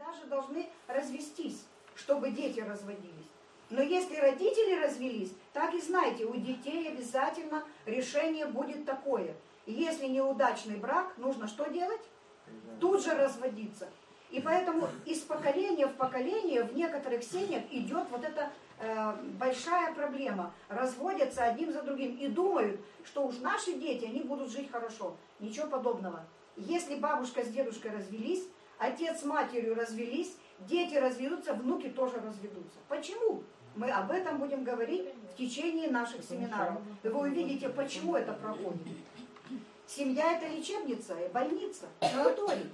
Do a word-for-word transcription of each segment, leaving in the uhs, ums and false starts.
даже должны развестись, чтобы дети разводились. Но если родители развелись, так и знайте, у детей обязательно решение будет такое. Если неудачный брак, нужно что делать? Тут же разводиться. И поэтому из поколения в поколение в некоторых семьях идет вот эта э, большая проблема. Разводятся одним за другим и думают, что уж наши дети, они будут жить хорошо. Ничего подобного. Если бабушка с дедушкой развелись, отец с матерью развелись, дети разведутся, внуки тоже разведутся. Почему? Мы об этом будем говорить в течение наших семинаров. И вы увидите, почему это проходит. Семья – это лечебница, больница, санаторий.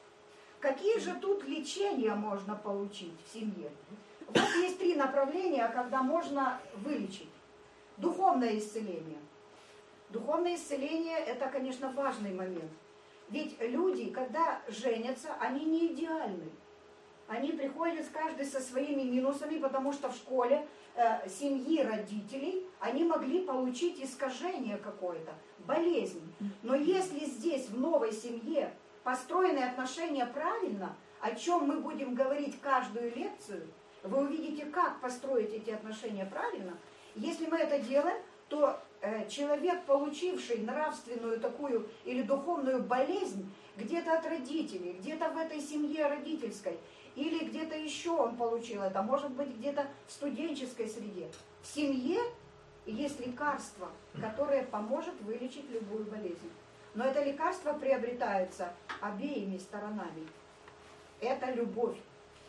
Какие же тут лечения можно получить в семье? Вот есть три направления, когда можно вылечить. Духовное исцеление. Духовное исцеление – это, конечно, важный момент. Ведь люди, когда женятся, они не идеальны. Они приходят каждый со своими минусами, потому что в школе э, семьи родителей они могли получить искажение какое-то, болезнь. Но если здесь, в новой семье, построены отношения правильно, о чем мы будем говорить каждую лекцию, вы увидите, как построить эти отношения правильно. Если мы это делаем, то э, человек, получивший нравственную такую или духовную болезнь, где-то от родителей, где-то в этой семье родительской, или где-то еще он получил это, может быть, где-то в студенческой среде. В семье есть лекарство, которое поможет вылечить любую болезнь. Но это лекарство приобретается обеими сторонами. Это любовь.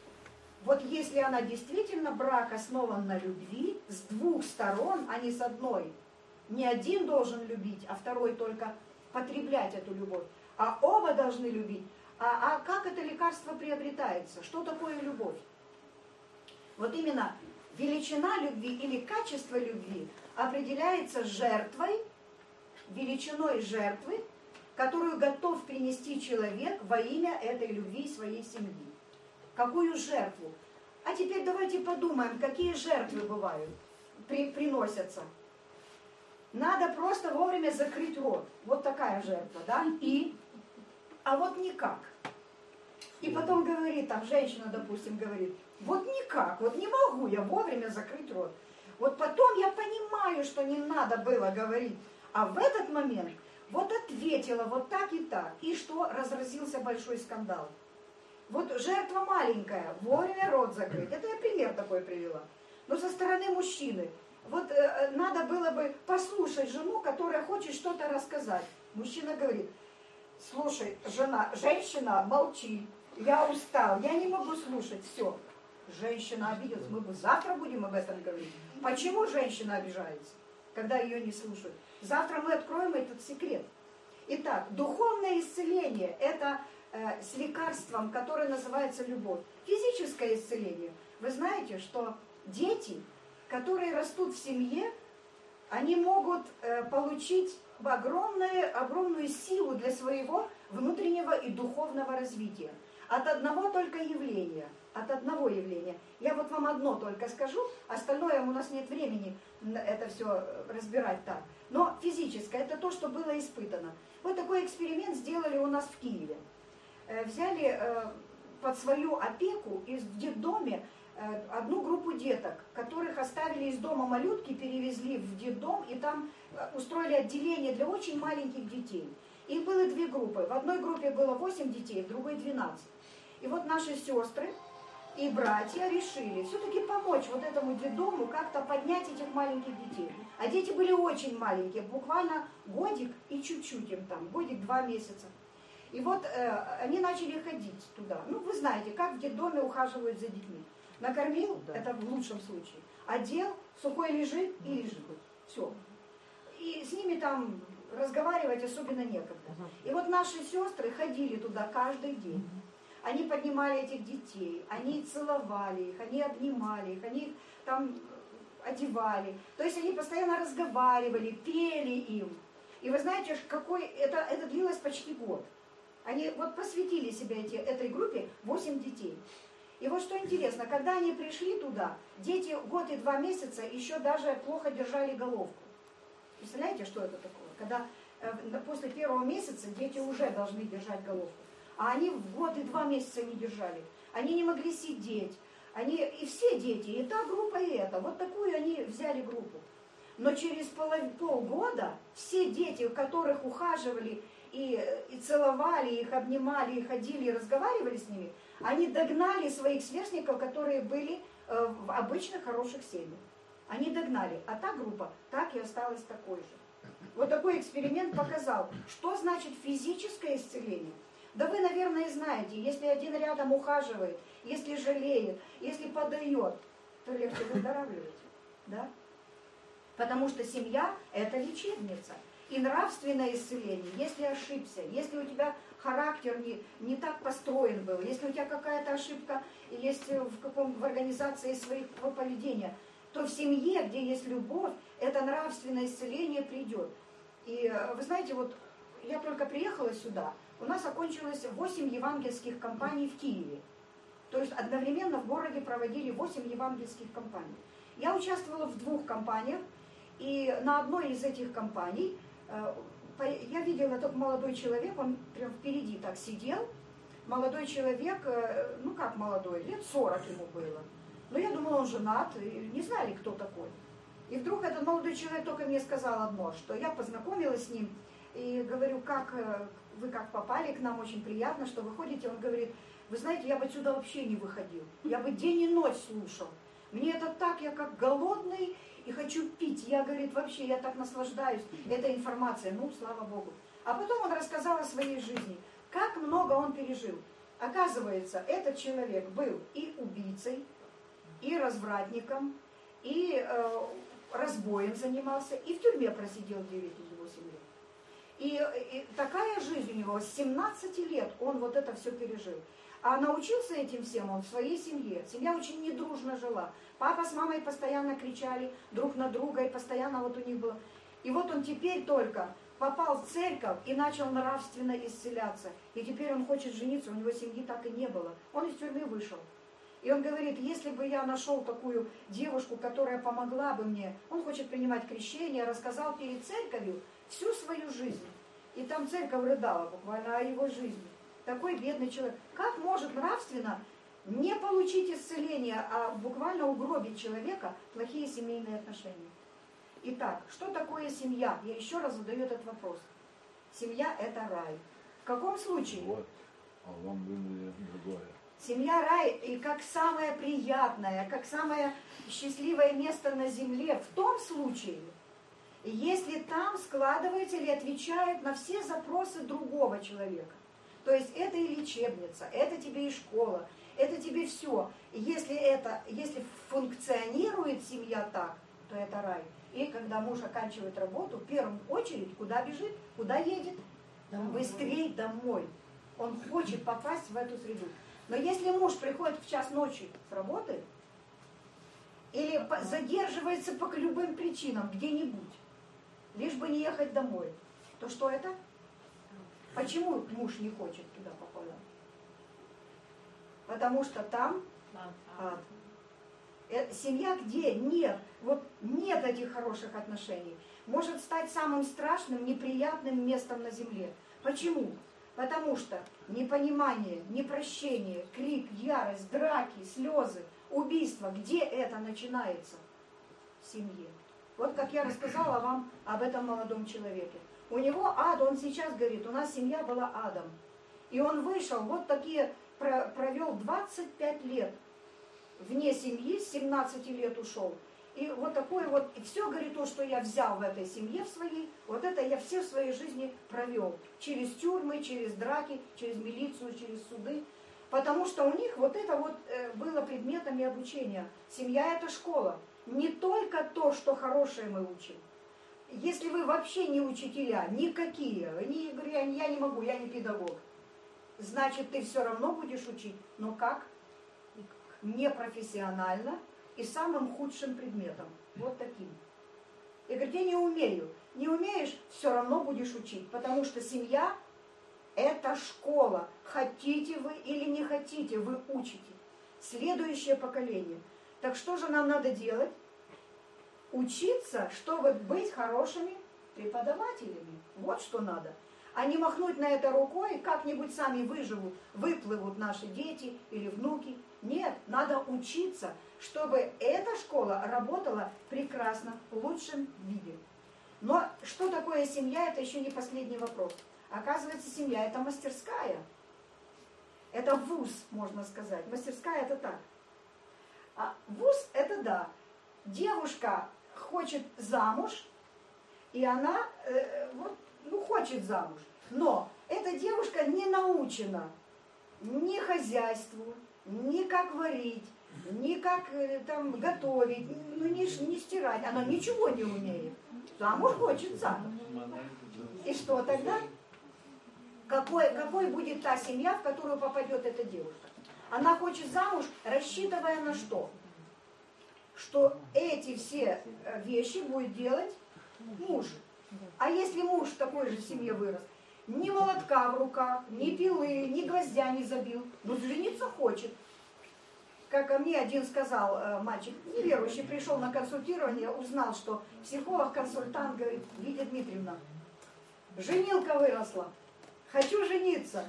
Вот если она действительно, брак основан на любви, с двух сторон, а не с одной. Не один должен любить, а второй только потреблять эту любовь. А оба должны любить. А, а как это лекарство приобретается? Что такое любовь? Вот именно величина любви или качество любви определяется жертвой, величиной жертвы, которую готов принести человек во имя этой любви своей семьи. Какую жертву? А теперь давайте подумаем, какие жертвы бывают, при, приносятся. Надо просто вовремя закрыть рот. Вот такая жертва, да? И... А вот никак. И потом говорит, там женщина, допустим, говорит, вот никак, вот не могу я вовремя закрыть рот. Вот потом я понимаю, что не надо было говорить. А в этот момент вот ответила вот так и так. И что? Разразился большой скандал. Вот жертва маленькая, вовремя рот закрыть. Это я пример такой привела. Но со стороны мужчины. Вот э, надо было бы послушать жену, которая хочет что-то рассказать. Мужчина говорит, слушай, жена, женщина, молчи, я устал, я не могу слушать, все. Женщина обиделась, мы бы завтра будем об этом говорить. Почему женщина обижается, когда ее не слушают? Завтра мы откроем этот секрет. Итак, духовное исцеление – это э, с лекарством, которое называется любовь. Физическое исцеление. Вы знаете, что дети, которые растут в семье, они могут э, получить огромную, огромную силу для своего внутреннего и духовного развития. От одного только явления. От одного явления. Я вот вам одно только скажу, остальное у нас нет времени это все разбирать так. Но физическое, это то, что было испытано. Вот такой эксперимент сделали у нас в Киеве. Э, взяли э, под свою опеку из, в детдоме э, одну группу деток, которых оставили из дома малютки, перевезли в детдом и там устроили отделение для очень маленьких детей. Их было две группы. В одной группе было восемь детей, в другой двенадцать. И вот наши сестры и братья решили все-таки помочь вот этому детдому как-то поднять этих маленьких детей. А дети были очень маленькие, буквально годик и чуть-чуть им там, годик-два месяца. И вот э, они начали ходить туда. Ну, вы знаете, как в детдоме ухаживают за детьми. Накормил, да. Это в лучшем случае. Одел, сухой лежит и лежит. Все. И с ними там разговаривать особенно некогда. И вот наши сестры ходили туда каждый день. Они поднимали этих детей, они целовали их, они обнимали их, они их там одевали. То есть они постоянно разговаривали, пели им. И вы знаете, какой это, это длилось почти год. Они вот посвятили себя эти, этой группе восемь детей. И вот что интересно, когда они пришли туда, дети год и два месяца еще даже плохо держали головку. Представляете, что это такое? Когда э, после первого месяца дети уже должны держать головку. А они в год и два месяца не держали. Они не могли сидеть. Они, и все дети, и та группа, и эта. Вот такую они взяли группу. Но через полов, полгода все дети, у которых ухаживали и, и целовали, их обнимали, и ходили, и разговаривали с ними, они догнали своих сверстников, которые были э, в обычных хороших семьях. Они догнали. А та группа так и осталась такой же. Вот такой эксперимент показал, что значит физическое исцеление. Да вы, наверное, знаете, если один рядом ухаживает, если жалеет, если подает, то легче выздоравливать. Да? Потому что семья – это лечебница. И нравственное исцеление, если ошибся, если у тебя характер не, не так построен был, если у тебя какая-то ошибка есть в, каком, в организации своего поведения, то в семье, где есть любовь, это нравственное исцеление придет. И вы знаете, вот я только приехала сюда, у нас окончилось восемь евангельских кампаний в Киеве. То есть одновременно в городе проводили восемь евангельских кампаний. Я участвовала в двух кампаниях, и на одной из этих кампаний я видела, только молодой человек, он прям впереди так сидел. Молодой человек, ну как молодой, лет сорок ему было. Но я думала, он женат, и не знали, кто такой. И вдруг этот молодой человек только мне сказал одно, что я познакомилась с ним, и говорю, как вы как попали к нам, очень приятно, что вы ходите. Он говорит, вы знаете, я бы отсюда вообще не выходил, я бы день и ночь слушал. Мне это так, я как голодный и хочу пить. Я, говорит, вообще, я так наслаждаюсь этой информацией. Ну, слава Богу. А потом он рассказал о своей жизни, как много он пережил. Оказывается, этот человек был и убийцей, и развратником, и э, разбоем занимался, и в тюрьме просидел девять или восемь лет. И, и такая жизнь у него, с семнадцати лет он вот это все пережил. А научился этим всем он в своей семье. Семья очень недружно жила. Папа с мамой постоянно кричали друг на друга, и постоянно вот у них было. И вот он теперь только попал в церковь и начал нравственно исцеляться. И теперь он хочет жениться, у него семьи так и не было. Он из тюрьмы вышел. И он говорит, если бы я нашел такую девушку, которая помогла бы мне, он хочет принимать крещение, рассказал перед церковью всю свою жизнь. И там церковь рыдала буквально о его жизни. Такой бедный человек. Как может нравственно не получить исцеление, а буквально угробить человека плохие семейные отношения? Итак, что такое семья? Я еще раз задаю этот вопрос. Семья – это рай. В каком случае? Вот, а вам выбрали другое. Семья рай, и как самое приятное, как самое счастливое место на земле, в том случае, если там складывается или отвечает на все запросы другого человека. То есть это и лечебница, это тебе и школа, это тебе все. И если это, если функционирует семья так, то это рай. И когда муж оканчивает работу, в первую очередь, куда бежит, куда едет? Домой. Быстрей домой. Он хочет попасть в эту среду. Но если муж приходит в час ночи с работы, или задерживается по любым причинам где-нибудь, лишь бы не ехать домой, то что это? Почему муж не хочет туда попадать? Потому что там ад. Семья, где нет, вот нет этих хороших отношений, может стать самым страшным, неприятным местом на земле. Почему? Потому что непонимание, непрощение, крик, ярость, драки, слезы, убийства, где это начинается? В семье. Вот как я рассказала вам об этом молодом человеке. У него ад, он сейчас говорит, у нас семья была адом. И он вышел, вот такие, провел двадцать пять лет вне семьи, с семнадцати лет ушел. И вот такое вот, и все, говорит, то, что я взял в этой семье в своей, вот это я все в своей жизни провел. Через тюрьмы, через драки, через милицию, через суды. Потому что у них вот это вот э, было предметами обучения. Семья – это школа. Не только то, что хорошее мы учим. Если вы вообще не учителя, никакие, не, я, я не могу, я не педагог, значит, ты все равно будешь учить. Но как? Непрофессионально и самым худшим предметом. Вот таким. И говорит, я не умею. Не умеешь, все равно будешь учить. Потому что семья – это школа. Хотите вы или не хотите, вы учите. Следующее поколение. Так что же нам надо делать? Учиться, чтобы быть хорошими преподавателями. Вот что надо. а не махнуть на это рукой, как-нибудь сами выживут, выплывут наши дети или внуки. Нет, надо учиться, чтобы эта школа работала прекрасно, в лучшем виде. Но что такое семья, это еще не последний вопрос. Оказывается, семья это мастерская. Это вуз, можно сказать. Мастерская это так. А вуз это да. Девушка хочет замуж, и она э, вот, ну, хочет замуж. Но эта девушка не научена ни хозяйству, ни как варить, ни как э, там готовить, ну, не, не стирать. Она ничего не умеет. Замуж хочет замуж. И что тогда? Какой, какой будет та семья, в которую попадет эта девушка? Она хочет замуж, рассчитывая на что? Что эти все вещи будет делать муж. А если муж в такой же семье вырос, ни молотка в руках, ни пилы, ни гвоздя не забил, но жениться хочет. Как мне один сказал мальчик, неверующий, пришел на консультирование, узнал, что психолог-консультант говорит: Лидия Дмитриевна, женилка выросла, хочу жениться.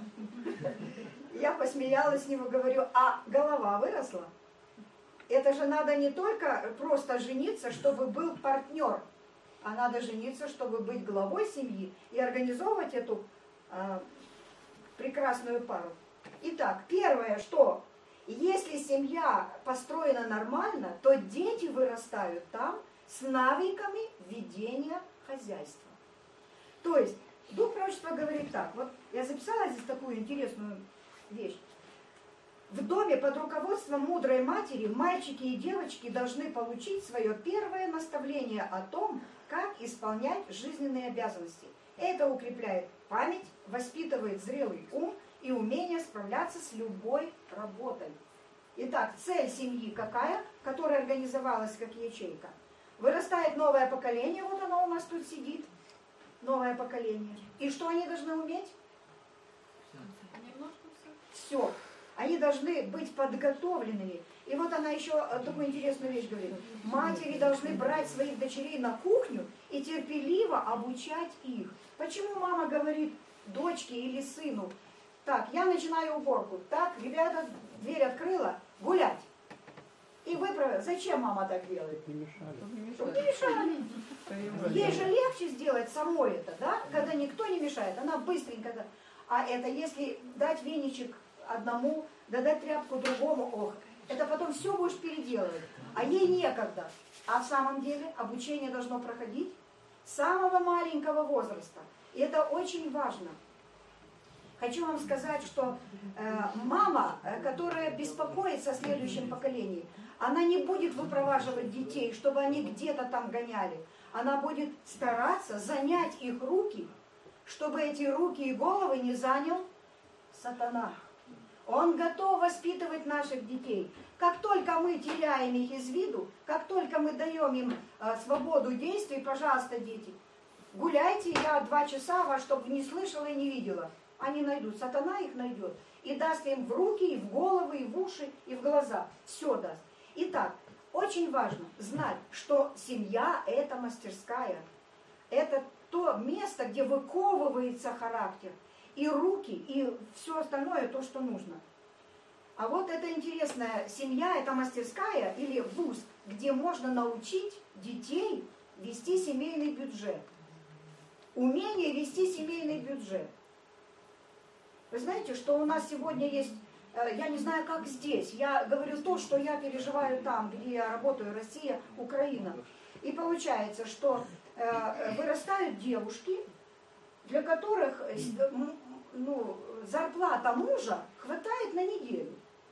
Я посмеялась с него, говорю: а голова выросла? Это же надо не только просто жениться, чтобы был партнер, а надо жениться, чтобы быть главой семьи и организовывать эту э, прекрасную пару. Итак, первое, что если семья построена нормально, то дети вырастают там с навыками ведения хозяйства. То есть Дух пророчества говорит так, вот я записала здесь такую интересную вещь. В доме под руководством мудрой матери мальчики и девочки должны получить свое первое наставление о том, как исполнять жизненные обязанности. Это укрепляет память, воспитывает зрелый ум и умение справляться с любой работой. Итак, цель семьи какая, которая организовалась как ячейка? Вырастает новое поколение, вот оно у нас тут сидит, новое поколение. И что они должны уметь? Все. Они должны быть подготовленными. И вот она еще такую интересную вещь говорит. Матери должны брать своих дочерей на кухню и терпеливо обучать их. Почему мама говорит дочке или сыну: так, я начинаю уборку, так, ребята, дверь открыла, гулять. И выправила. Зачем мама так делает? Не мешали. Чтобы не мешали. Ей же легче сделать самой это, да? Когда никто не мешает, она быстренько. А это если дать веничек одному, да дать тряпку другому, ох, это потом все будешь переделывать. А ей некогда. А в самом деле обучение должно проходить с самого маленького возраста. И это очень важно. Хочу вам сказать, что э, мама, э, которая беспокоится о следующем поколении, она не будет выпроваживать детей, чтобы они где-то там гоняли. Она будет стараться занять их руки, чтобы эти руки и головы не занял сатана. Он готов воспитывать наших детей. Как только мы теряем их из виду, как только мы даем им э, свободу действий, пожалуйста, дети, гуляйте, я два часа вас, чтобы не слышала и не видела. Они найдут, сатана их найдет. И даст им в руки, и в головы, и в уши, и в глаза. Все даст. Итак, очень важно знать, что семья – это мастерская. Это то место, где выковывается характер. И руки, и все остальное, то, что нужно. А вот эта интересная семья, это мастерская или вуз, где можно научить детей вести семейный бюджет. Умение вести семейный бюджет. Вы знаете, что у нас сегодня есть, я не знаю, как здесь, я говорю то, что я переживаю там, где я работаю, Россия, Украина. И получается, что э, вырастают девушки, для которых ну, зарплата мужа хватает на неделю.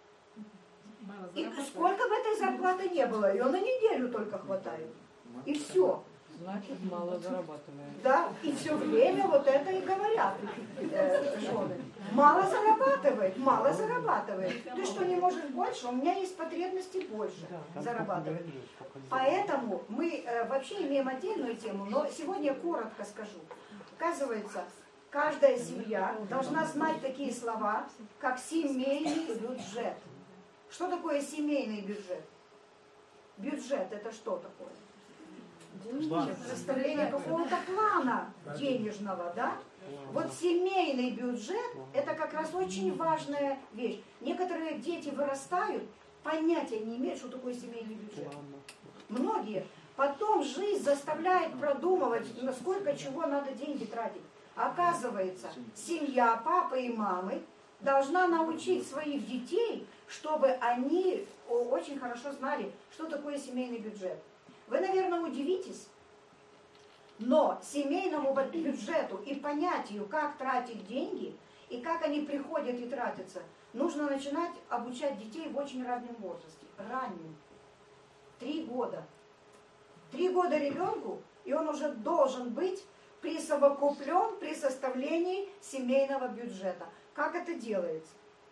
И сколько бы этой зарплаты не было, ее на неделю только хватает. И все. Значит, мало зарабатывает. Да, и все время вот это и говорят э, жены. Мало зарабатывает, мало зарабатывает. Ты что, не можешь больше? У меня есть потребности больше зарабатывать. Поэтому мы э, вообще имеем отдельную тему, но сегодня я коротко скажу. Оказывается, каждая семья должна знать такие слова, как семейный бюджет. Что такое семейный бюджет? Бюджет – это что такое? Составление какого-то плана денежного, да? Вот семейный бюджет – это как раз очень важная вещь. Некоторые дети вырастают, понятия не имеют, что такое семейный бюджет. Многие. Потом жизнь заставляет продумывать, на сколько чего надо деньги тратить. Оказывается, семья папы и мамы должна научить своих детей, чтобы они очень хорошо знали, что такое семейный бюджет. Вы, наверное, удивитесь, но семейному бюджету и понятию, как тратить деньги, и как они приходят и тратятся, нужно начинать обучать детей в очень раннем возрасте, раннем. Три года. Три года ребенку, и он уже должен быть присовокуплен при составлении семейного бюджета. Как это делается?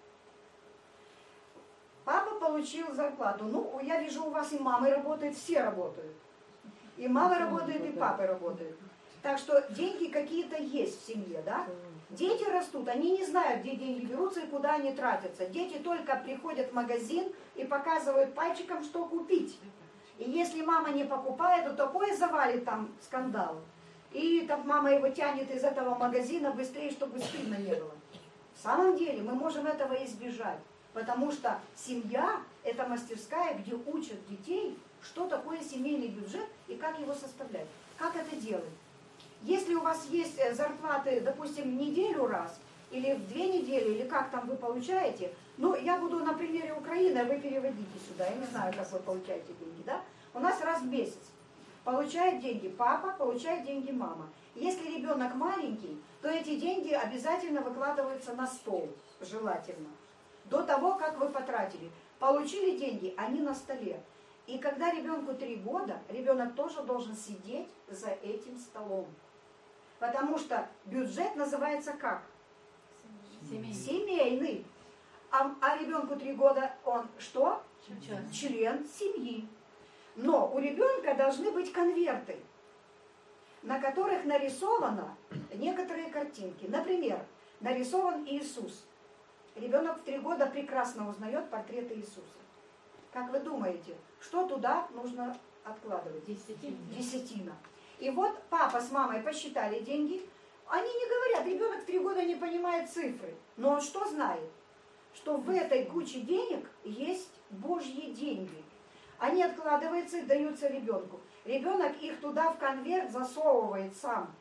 Папа получил зарплату. Ну, я вижу, у вас и мамы работают, все работают. И мама работает, и папа работает. Так что деньги какие-то есть в семье, да? Дети растут, они не знают, где деньги берутся и куда они тратятся. Дети только приходят в магазин и показывают пальчиком, что купить. И если мама не покупает, то такое завалит там скандал. И там мама его тянет из этого магазина быстрее, чтобы стыдно не было. В самом деле мы можем этого избежать. Потому что семья – это мастерская, где учат детей, что такое семейный бюджет и как его составлять. Как это делать? Если у вас есть зарплаты, допустим, неделю раз, или в две недели, или как там вы получаете, ну, я буду на примере Украины, а вы переводите сюда, я не знаю, как вы получаете деньги, да? У нас раз в месяц получает деньги папа, получает деньги мама. Если ребенок маленький, то эти деньги обязательно выкладываются на стол, желательно. До того, как вы потратили. Получили деньги, они на столе. И когда ребенку три года, ребенок тоже должен сидеть за этим столом. Потому что бюджет называется как? Семейный. Семейный. А, а ребенку три года он что? Член. Член семьи. Но у ребенка должны быть конверты, на которых нарисованы некоторые картинки. Например, нарисован Иисус. Ребенок в три года прекрасно узнает портрет Иисуса. Как вы думаете, что туда нужно откладывать? Десятина. Десятина. И вот папа с мамой посчитали деньги. Они не говорят, ребенок в три года не понимает цифры. Но он что знает? Что в этой куче денег есть Божьи деньги. Они откладываются и даются ребенку. Ребенок их туда в конверт засовывает сам.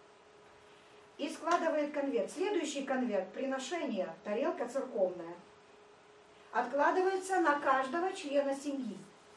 И складывает конверт. Следующий конверт, приношение, тарелка церковная, откладывается на каждого члена семьи.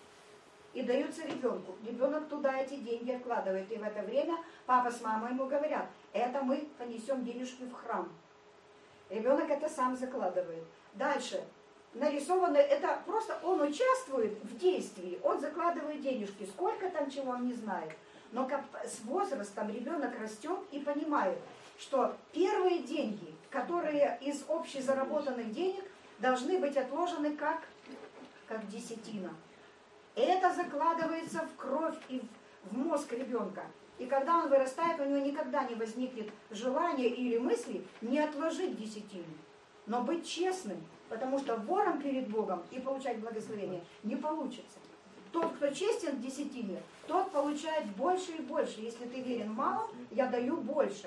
И даются ребенку. Ребенок туда эти деньги откладывает. И в это время папа с мамой ему говорят, это мы понесем денежки в храм. Ребенок это сам закладывает. Дальше. Нарисовано, это просто он участвует в действии, он закладывает денежки. Сколько там чего он не знает. Но как с возрастом ребенок растет и понимает, что первые деньги, которые из общезаработанных денег, должны быть отложены как, как десятина. Это закладывается в кровь и в, в мозг ребенка. И когда он вырастает, у него никогда не возникнет желания или мысли не отложить десятину. Но быть честным, потому что вором перед Богом и получать благословение не получится. Тот, кто честен в десятине, тот получает больше и больше. Если ты верен малым, я даю больше.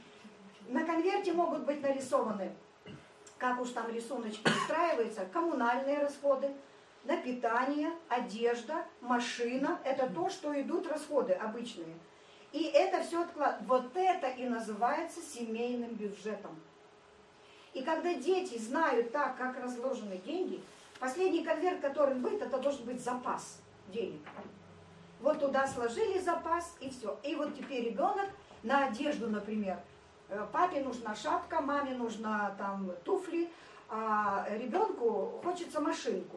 На конверте могут быть нарисованы, как уж там рисуночки устраиваются, коммунальные расходы, на питание, одежда, машина. Это то, что идут расходы обычные. И это все откладывается. Вот это и называется семейным бюджетом. И когда дети знают так, как разложены деньги, последний конверт, который будет, это должен быть запас денег. Вот туда сложили запас, и все. И вот теперь ребенок на одежду, например, папе нужна шапка, маме нужна там туфли, а ребенку хочется машинку.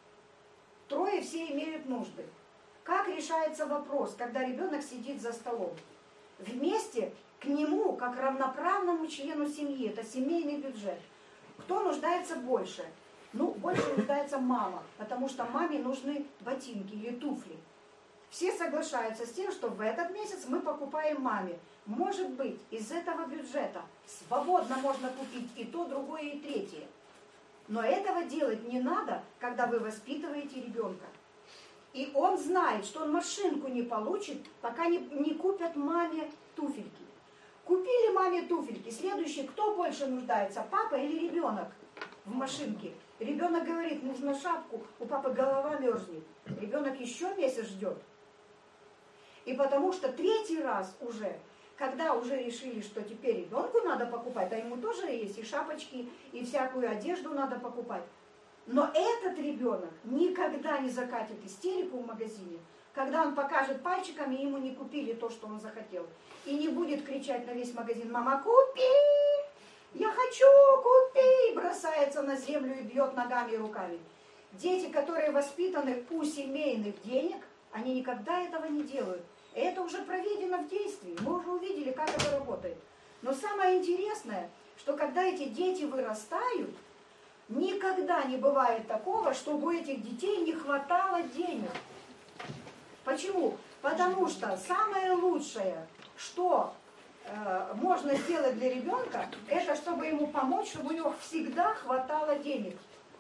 Трое все имеют нужды. Как решается вопрос, когда ребенок сидит за столом? Вместе к нему, как равноправному члену семьи, это семейный бюджет. Кто нуждается больше? Ну, больше нуждается мама, потому что маме нужны ботинки или туфли. Все соглашаются с тем, что в этот месяц мы покупаем маме. Может быть, из этого бюджета свободно можно купить и то, другое, и третье. Но этого делать не надо, когда вы воспитываете ребенка. И он знает, что он машинку не получит, пока не, не купят маме туфельки. Купили маме туфельки. Следующий, кто больше нуждается, папа или ребенок в машинке? Ребенок говорит, нужно шапку, у папы голова мерзнет. Ребенок еще месяц ждет. И потому что третий раз уже, когда уже решили, что теперь ребенку надо покупать, а ему тоже есть и шапочки, и всякую одежду надо покупать. Но этот ребенок никогда не закатит истерику в магазине, когда он покажет пальчиками, ему не купили то, что он захотел. И не будет кричать на весь магазин: «Мама, купи! Я хочу, купи!» И бросается на землю и бьет ногами и руками. Дети, которые воспитаны у семейных денег, они никогда этого не делают. Это уже проведено в действии. Мы уже увидели, как это работает. Но самое интересное, что когда эти дети вырастают, никогда не бывает такого, чтобы у этих детей не хватало денег. Почему? Потому что самое лучшее, что э, можно сделать для ребенка, это чтобы ему помочь, чтобы у него всегда хватало денег.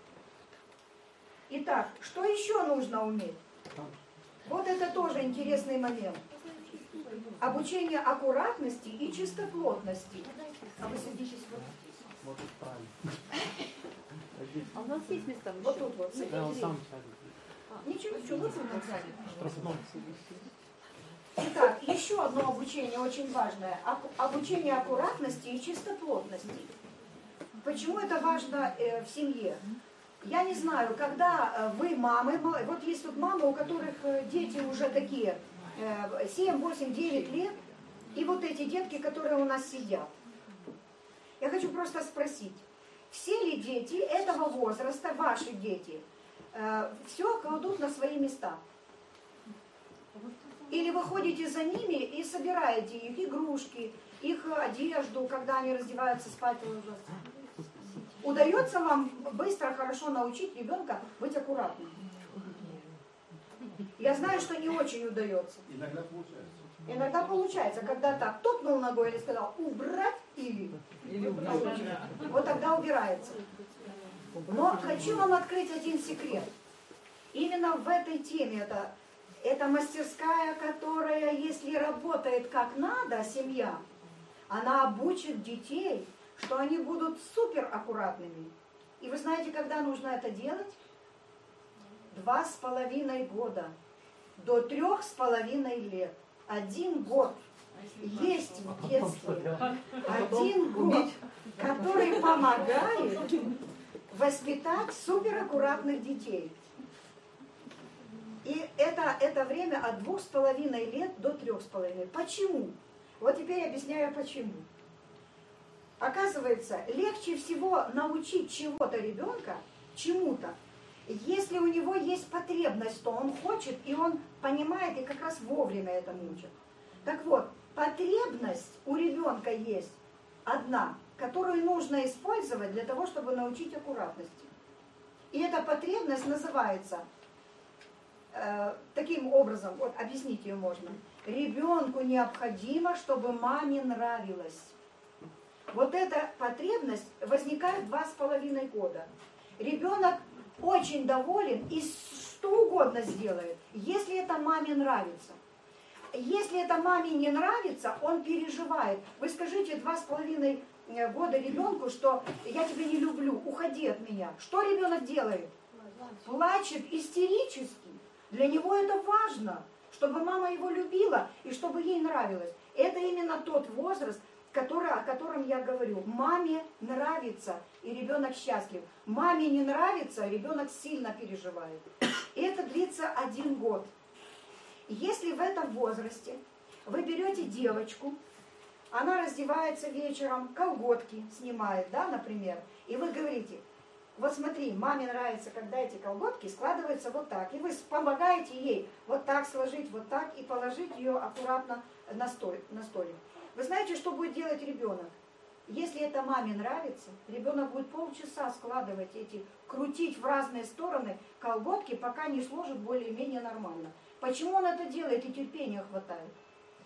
Итак, что еще нужно уметь? Вот это тоже интересный момент. Обучение аккуратности и чистоплотности. А вы садитесь вот здесь. Вот тут правильно. А у нас есть места? Вот тут вот. Да, он сам Ничего, ничего, вот тут сзади. штрафной. Итак, еще одно обучение очень важное. Обучение аккуратности и чистоплотности. Почему это важно э, в семье? Я не знаю, когда вы мамы, вот есть тут мамы, у которых дети уже такие, семь, восемь, девять лет, и вот эти детки, которые у нас сидят. Я хочу просто спросить, все ли дети этого возраста, ваши дети, все кладут на свои места? Или вы ходите за ними и собираете их игрушки, их одежду, когда они раздеваются, спать ложатся? Удается вам быстро, хорошо научить ребенка быть аккуратным? Я знаю, что не очень удается. Иногда получается. Иногда получается, когда так топнул ногой или сказал убрать или, Или убрать. Вот тогда убирается. Но хочу вам открыть один секрет. Именно в этой теме это, это мастерская, которая, если работает как надо, семья, она обучит детей, что они будут супер аккуратными. И вы знаете, когда нужно это делать? Два с половиной года. До трех с половиной лет. Один год. Есть в детстве один год, который помогает воспитать супераккуратных детей. И это, это время от двух с половиной лет до трех с половиной. Почему? Вот теперь объясняю, почему. Оказывается, легче всего научить чего-то ребенка, чему-то, если у него есть потребность, то он хочет, и он понимает, и как раз вовремя этому учат. Так вот, потребность у ребенка есть одна, которую нужно использовать для того, чтобы научить аккуратности. И эта потребность называется э, таким образом, вот объяснить ее можно. Ребенку необходимо, чтобы маме нравилось. Вот эта потребность возникает в два с половиной года. Ребенок очень доволен и что угодно сделает, если это маме нравится. Если это маме не нравится, он переживает. Вы скажите два с половиной года ребенку, что я тебя не люблю, уходи от меня. Что ребенок делает? Плачет истерически. Для него это важно, чтобы мама его любила и чтобы ей нравилось. Это именно тот возраст, который, о котором я говорю. Маме нравится, и ребенок счастлив. Маме не нравится, ребенок сильно переживает. И это длится один год. Если в этом возрасте вы берете девочку, она раздевается вечером, колготки снимает, да, например, и вы говорите, вот смотри, маме нравится, когда эти колготки складываются вот так, и вы помогаете ей вот так сложить, вот так, и положить ее аккуратно на столик. На столик. Вы знаете, что будет делать ребенок? Если это маме нравится, ребенок будет полчаса складывать эти, крутить в разные стороны колготки, пока не сложит более-менее нормально. Почему он это делает и терпения хватает?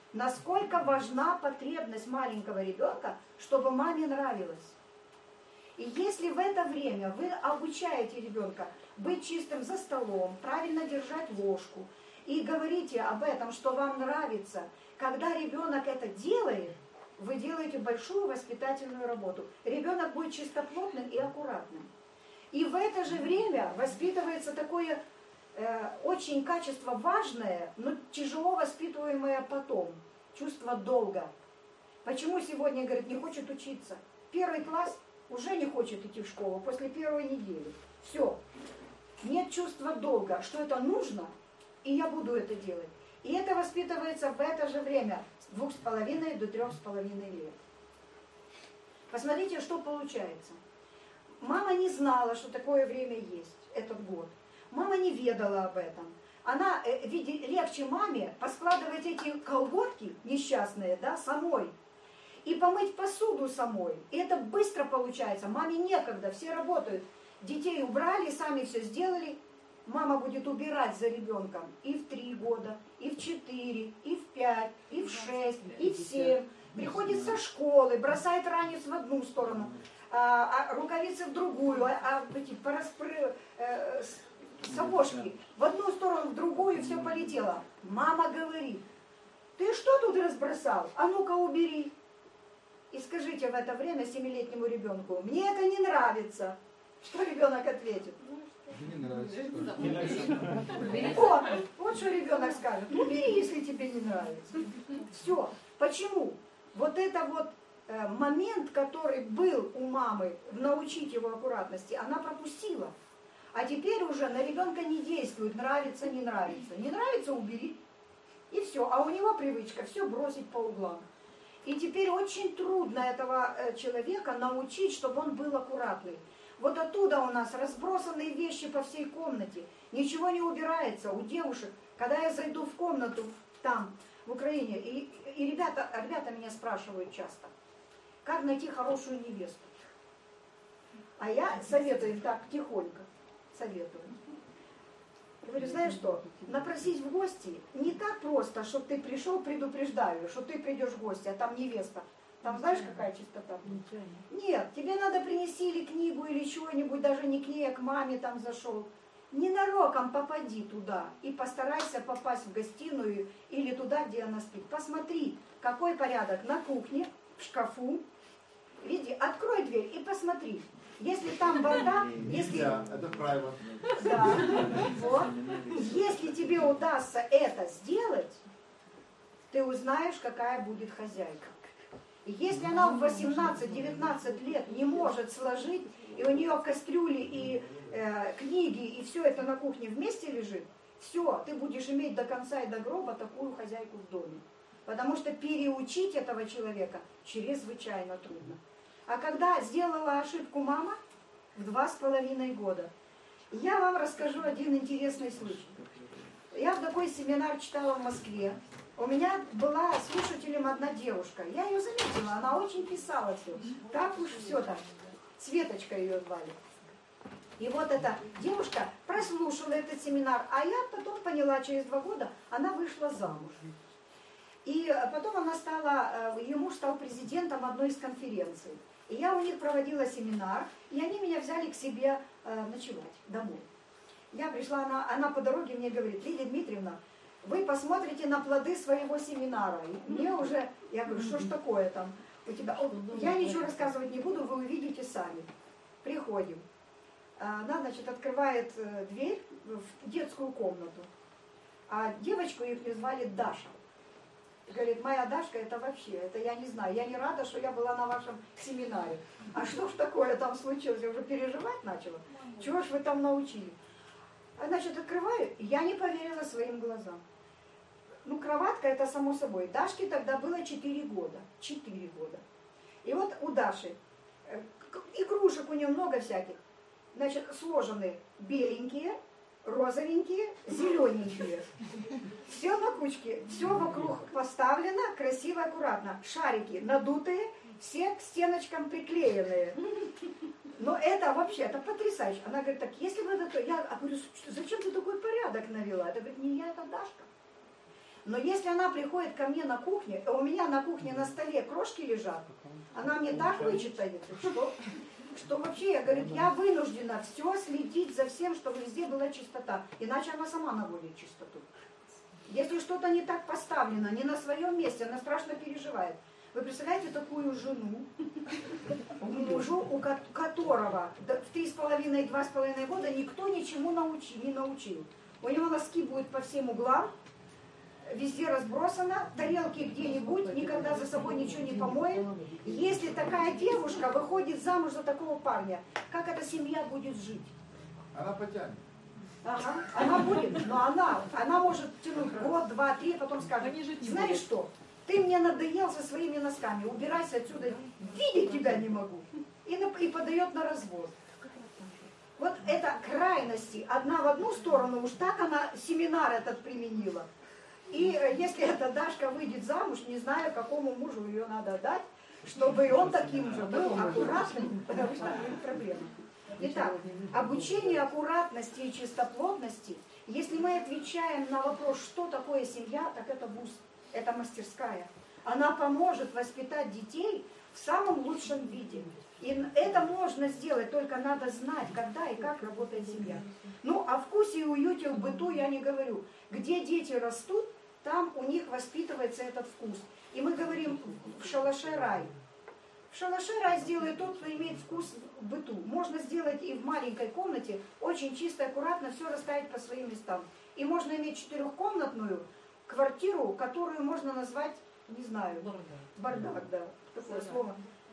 Насколько важна потребность маленького ребенка, чтобы маме нравилось. И если в это время вы обучаете ребенка быть чистым за столом, правильно держать ложку, и говорите об этом, что вам нравится, когда ребенок это делает, вы делаете большую воспитательную работу. Ребенок будет чистоплотным и аккуратным. И в это же время воспитывается такое э, очень качество важное, но тяжело воспитываемое потом. Чувство долга. Почему сегодня, говорит, не хочет учиться? Первый класс уже не хочет идти в школу после первой недели. Все. Нет чувства долга, что это нужно, и я буду это делать. И это воспитывается в это же время, с двух с половиной до трех с половиной лет. Посмотрите, что получается. Мама не знала, что такое время есть, этот год. Мама не ведала об этом. Она, э, види, легче маме поскладывать эти колготки несчастные, да, самой. И помыть посуду самой. И это быстро получается. Маме некогда, все работают. Детей убрали, сами все сделали. Мама будет убирать за ребенком и в три года, и в четыре, и в пять, и в шесть, и в семь. Приходит со школы, бросает ранец в одну сторону, а, а рукавицы в другую, а, а эти пораспры, э, сапожки в одну сторону, в другую, и все полетело. Мама говорит: ты что тут разбросал? А ну-ка убери. И скажите в это время семилетнему ребенку: мне это не нравится. Что ребенок ответит? Не нравится. Вот, вот что ребенок скажет: ну бери, если тебе не нравится. Все. Почему? Вот это вот э, момент, который был у мамы, научить его аккуратности, она пропустила. А теперь уже на ребенка не действует, нравится, не нравится. Не нравится — убери. И все. А у него привычка все бросить по углам. И теперь очень трудно этого э, человека научить, чтобы он был аккуратный. Вот оттуда у нас разбросанные вещи по всей комнате. Ничего не убирается у девушек. Когда я зайду в комнату там, в Украине, и, и ребята, ребята меня спрашивают часто, как найти хорошую невесту. А я советую им так, тихонько советую. Говорю: знаешь что, напросись в гости не так просто, чтобы ты пришел, предупреждаю, что ты придешь в гости, а там невеста. Там знаешь, какая чистота? Нет, тебе надо принести или книгу, или чего-нибудь, даже не к ней, а к маме там зашел. Ненароком попади туда и постарайся попасть в гостиную или туда, где она спит. Посмотри, какой порядок на кухне, в шкафу. Види, открой дверь и посмотри. Если там бардак, если... Это правило. Да, вот. Если тебе удастся это сделать, ты узнаешь, какая будет хозяйка. И если она в восемнадцать-девятнадцать лет не может сложить, и у нее кастрюли и э, книги, и все это на кухне вместе лежит, все, ты будешь иметь до конца и до гроба такую хозяйку в доме. Потому что переучить этого человека чрезвычайно трудно. А когда сделала ошибку мама в два с половиной года, я вам расскажу один интересный случай. Я в такой семинар читала в Москве. У меня была слушателем одна девушка. Я ее заметила, она очень писала все. Так уж все так. Светочка ее звали. И вот эта девушка прослушала этот семинар, а я потом поняла, через два года она вышла замуж. И потом она стала, ее муж стал президентом одной из конференций. И я у них проводила семинар, и они меня взяли к себе э, ночевать домой. Я пришла, она, она по дороге мне говорит: Лидия Дмитриевна, вы посмотрите на плоды своего семинара. И мне уже, я говорю: что ж такое там у тебя? О, я ничего рассказывать не буду, вы увидите сами. Приходим. Она, значит, открывает дверь в детскую комнату. А девочку их звали Даша. Говорит: моя Дашка, это вообще, это я не знаю, я не рада, что я была на вашем семинаре. А что ж такое там случилось? Я уже переживать начала. Чего ж вы там научили? А, значит, открываю, я не поверила своим глазам. Ну, кроватка, это само собой. Дашке тогда было четыре года. четыре года. И вот у Даши, игрушек у нее много всяких. Значит, сложены беленькие, розовенькие, зелененькие. Все на кучке, все вокруг поставлено, красиво, аккуратно. Шарики надутые, все к стеночкам приклеенные. Но это вообще, это потрясающе. Она говорит: так, если бы это... Я говорю: зачем ты такой порядок навела? Это говорит: не я, это Дашка. Но если она приходит ко мне на кухне, а у меня на кухне на столе крошки лежат, она мне так вычитает, что, что вообще, я говорю, я вынуждена все следить за всем, чтобы везде была чистота. Иначе она сама наводит чистоту. Если что-то не так поставлено, не на своем месте, она страшно переживает. Вы представляете такую жену, мужу, у которого в три с половиной, два с половиной года никто ничему научи, не научил. У него носки будут по всем углам, везде разбросано, тарелки где-нибудь, никогда за собой ничего не помоет. Если такая девушка выходит замуж за такого парня, как эта семья будет жить? Она потянет. Ага, она будет, но она, она может тянуть год, два, три, потом скажет, знаешь что, ты мне надоел со своими носками, убирайся отсюда, видеть тебя не могу. И, на, и подает на развод. Вот это крайности, одна в одну сторону, уж так она семинар этот применила. И если эта Дашка выйдет замуж, не знаю, какому мужу ее надо дать, чтобы и он таким же был, аккуратным, потому что это проблема. Итак, обучение аккуратности и чистоплотности, если мы отвечаем на вопрос, что такое семья, так это вуз, это мастерская. Она поможет воспитать детей в самом лучшем виде. И это можно сделать, только надо знать, когда и как работает семья. Ну, о вкусе и уюте в быту я не говорю. Где дети растут, там у них воспитывается этот вкус. И мы говорим в шалаше рай. В шалаше рай сделает тот, кто имеет вкус в быту. Можно сделать и в маленькой комнате, очень чисто, аккуратно, все расставить по своим местам. И можно иметь четырехкомнатную квартиру, которую можно назвать, не знаю, бардак, да, такое слово.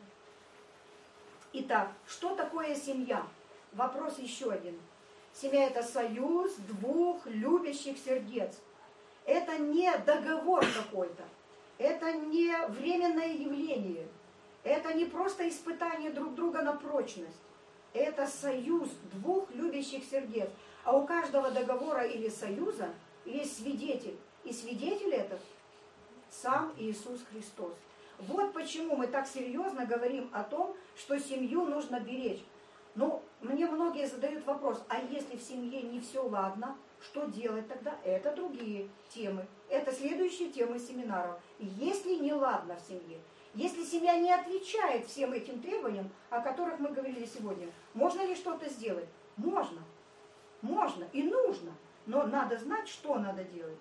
Итак, что такое семья? Вопрос еще один. Семья – это союз двух любящих сердец. Это не договор какой-то, это не временное явление, это не просто испытание друг друга на прочность. Это союз двух любящих сердец. А у каждого договора или союза есть свидетель. И свидетель этот сам Иисус Христос. Вот почему мы так серьезно говорим о том, что семью нужно беречь. Ну, мне многие задают вопрос, а если в семье не все ладно, что делать тогда? Это другие темы. Это следующие темы семинаров. Если не ладно в семье, если семья не отвечает всем этим требованиям, о которых мы говорили сегодня, можно ли что-то сделать? Можно. Можно и нужно. Но надо знать, что надо делать.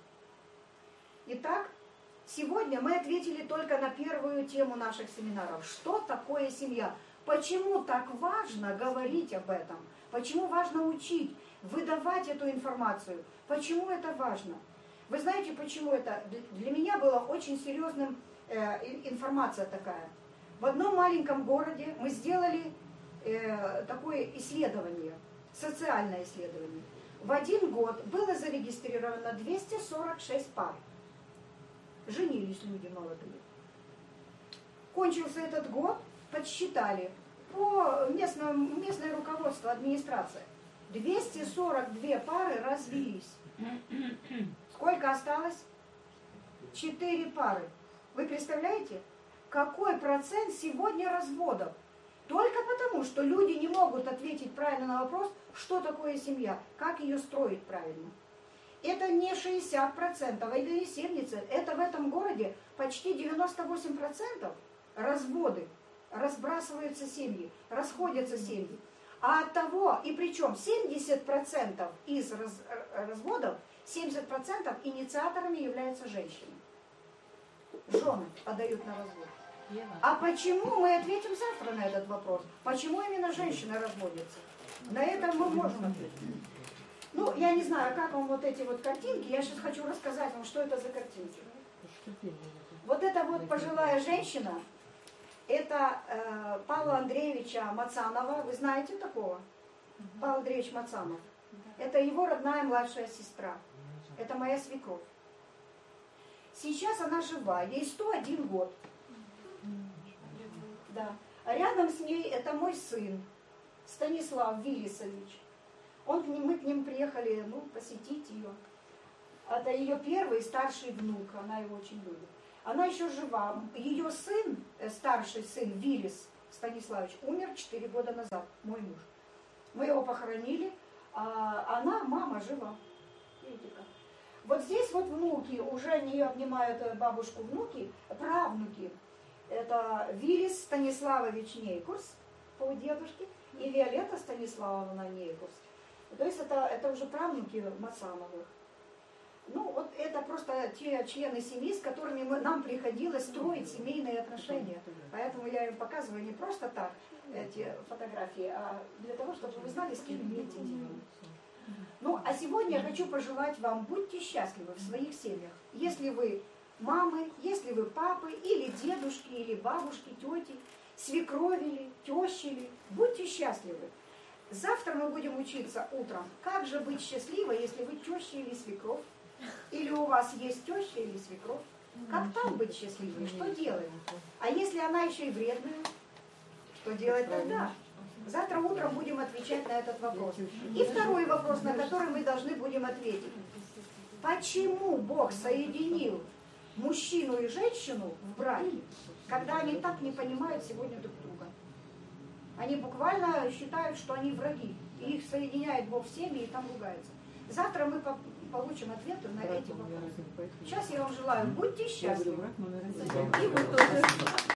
Итак, сегодня мы ответили только на первую тему наших семинаров. Что такое семья? Почему так важно говорить об этом? Почему важно учить, выдавать эту информацию? Почему это важно? Вы знаете, почему это? Для меня была очень серьезным э, информация такая. В одном маленьком городе мы сделали э, такое исследование, социальное исследование. В один год было зарегистрировано двести сорок шесть пар. Женились люди молодые. Кончился этот год, подсчитали по местному, местное руководство, администрация. двести сорок две пары развелись. Сколько осталось? четыре пары. Вы представляете, какой процент сегодня разводов? Только потому, что люди не могут ответить правильно на вопрос, что такое семья, как ее строить правильно. Это не шестьдесят процентов, это не семьдесят процентов, это в этом городе почти девяносто восемь процентов разводы, разбрасываются семьи, расходятся семьи. А от того, и причем семьдесят процентов из раз, разводов, семьдесят процентов инициаторами являются женщины. Жены подают на развод. А почему, мы ответим завтра на этот вопрос, почему именно женщины разводятся? На это мы можем ответить. Ну, я не знаю, как вам вот эти вот картинки, я сейчас хочу рассказать вам, что это за картинки. Вот эта вот пожилая женщина, это э, Павла Андреевича Мацанова, вы знаете такого? Павел Андреевич Мацанов. Это его родная младшая сестра. Это моя свекровь. Сейчас она жива, ей сто один год. Да. А рядом с ней это мой сын, Станислав Виллисович. Он к ним, мы к ним приехали, ну, посетить ее. Это ее первый старший внук, она его очень любит. Она еще жива. Ее сын, старший сын Виллис Станиславович, умер четыре года назад, мой муж. Мы его похоронили, а она, мама, жива. Видите как? Вот здесь вот внуки, уже не обнимают бабушку внуки, правнуки. Это Виллис Станиславович Нейкурс по дедушке, и Виолетта Станиславовна Нейковская. То есть это, это уже правнуки Мацановых. Ну, вот это просто те члены семьи, с которыми мы, нам приходилось строить семейные отношения. Поэтому я им показываю не просто так эти фотографии, а для того, чтобы вы знали, с кем имеете дело. Ну, а сегодня я хочу пожелать вам, будьте счастливы в своих семьях. Если вы мамы, если вы папы, или дедушки, или бабушки, тети, свекровили, тещили, будьте счастливы. Завтра мы будем учиться утром, как же быть счастливой, если вы теща или свекровь. Или у вас есть теща или свекровь. Как там быть счастливой? Что делать? А если она еще и вредная, что делать тогда? Завтра утром будем отвечать на этот вопрос. И второй вопрос, на который мы должны будем ответить. Почему Бог соединил мужчину и женщину в браке, когда они так не понимают сегодня друг друга? Они буквально считают, что они враги. И их соединяет Бог в семьи и там ругаются. Завтра мы получим ответы на эти вопросы. Сейчас я вам желаю, будьте счастливы. И вы тоже.